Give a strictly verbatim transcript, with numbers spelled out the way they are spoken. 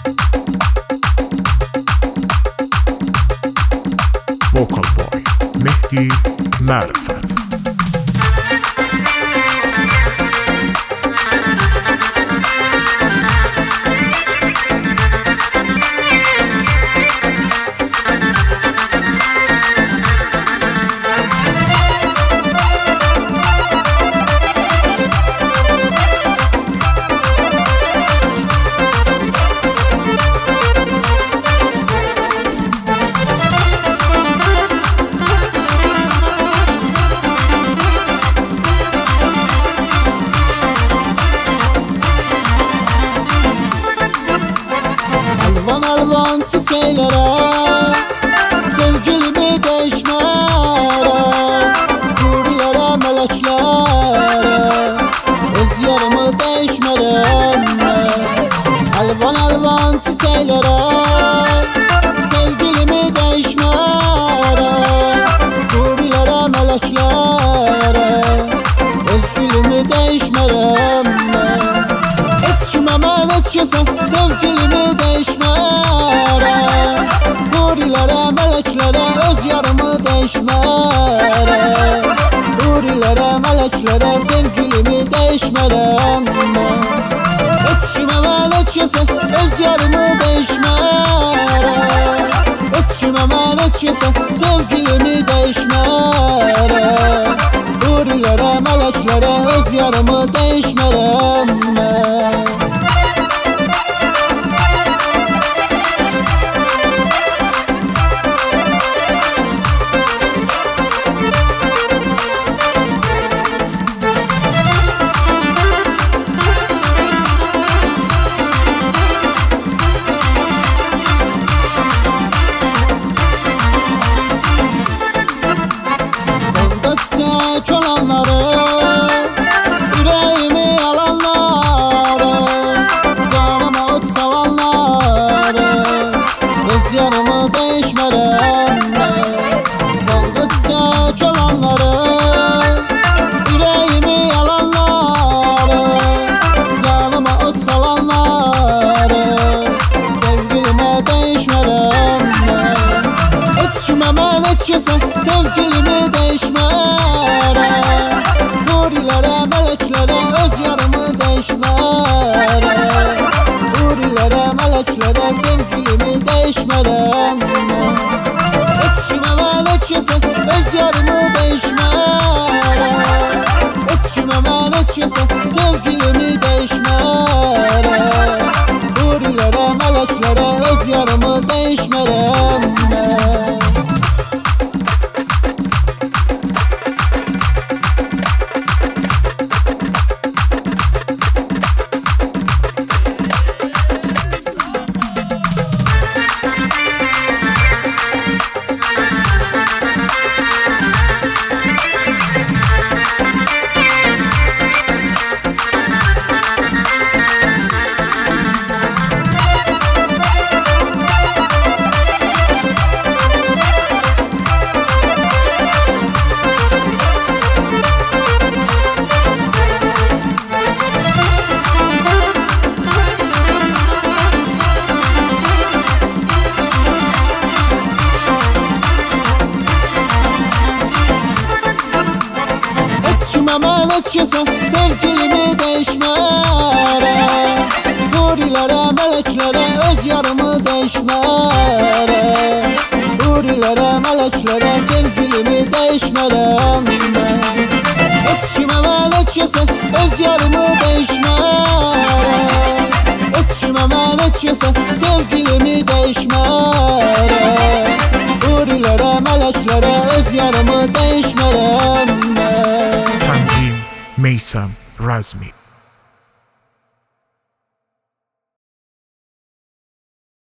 Vocal Boy Mehdi Mərifət. Alvan alvan çiçeklere sevgilimi değişmere, hurilere meleklere öz yarımı değişmerem. Alvan alvan çiçeklere sevgilimi değişmere, hurilere meleklere öz gülümü değişmerem. Etşime mən etşesən sevgilimi değişmere, hurilere meleklere öz yarımı değişmere, hurilere meleklere sevgilimi değişmerem. Etşime mən etşesən öz yarımı değişmere, etşime mən etşesən sevgilimi değişmere, hurilere meleklere öz yarımı değişmerem. Olanları, yüreğimi alanları, canıma ot salanları öz yarımı değişmerem. Dalga çiçek olanları, yüreğimi alanları, canıma ot salanları sevgilime değişmerem. Etşime mən etşesən sevgilimi değişmere, hurilere meleklere öz yarımı değişmere, hurilere meleklere sevgilimi değişmerem. Etşime mən etşesən öz yarımı değişmere, etşime mən etşesən sevgilimi değişmere, hurilere meleklere öz yarımı değişmerem. Mən etşesən sevgilimi değişmere, hurilere meleklere öz yarımı değişmere, hurilere meleklere sevgilimi değişmerem. Etşime mən etşesən öz yarımı değişmere, etşime mən etşesən sevgilimi değişmere, hurilere meleklere öz yarımı değişmerem. Tanzim Meysam Razmi.